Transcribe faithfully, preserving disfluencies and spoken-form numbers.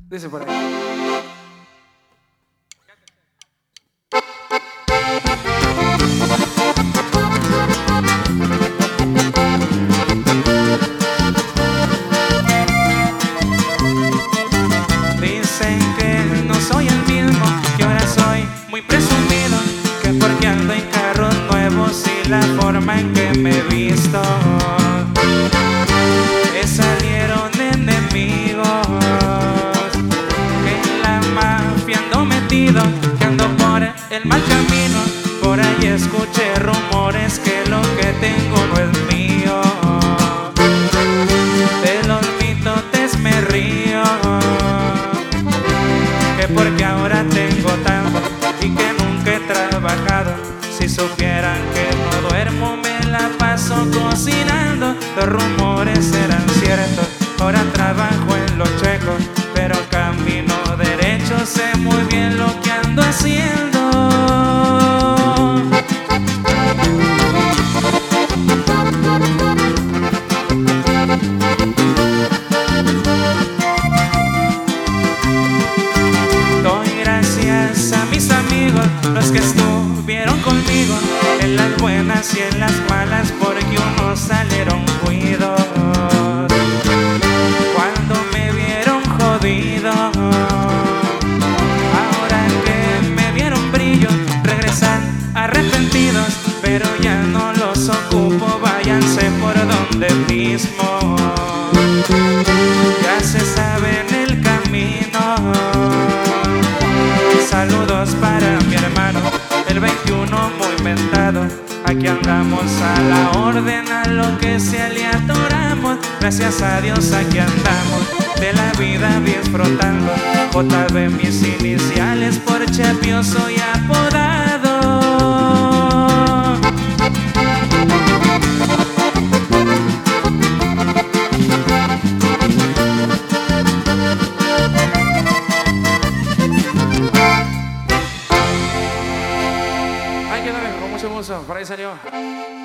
Dice por ahí. Dicen que no soy el mismo, que ahora soy muy presumido, que porque ando en carros nuevos y la forma en que me he visto, que salieron enemigos, que en la mafia ando metido, que ando por el mal camino. Por ahí escuché rumores que lo que tengo no es mío. De los mitotes me río, que porque ahora tengo tanto y que nunca he trabajado. Si supieran que no duermo, me la paso cocinando. Los rumores eran ciertos, ahora trabajo en lo checo, pero camino derecho, sé muy bien lo que ando haciendo. Gracias a mis amigos, los que estuvieron conmigo en las buenas y en las malas, porque unos salieron cuidos cuando me vieron jodido. Ahora que me vieron brillo, regresan arrepentidos, pero ya no los ocupo, váyanse por donde mismo. Ya se saben el camino. Saludos para mi hermano, el veintiuno muy mentado. Aquí andamos a la orden, a lo que sea le atoramos. Gracias a Dios aquí andamos, de la vida disfrutando. J B mis iniciales, por Chapio soy apodado. Hay que darle con mucho gusto, por ahí salió.